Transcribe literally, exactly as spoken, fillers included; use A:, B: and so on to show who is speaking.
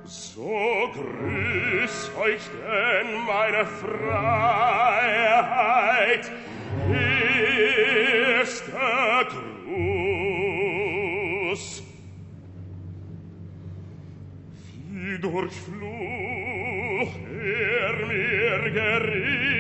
A: So grüß euch denn meine Freiheit, erster Gruß. Wie durch Fluch er mir geriet,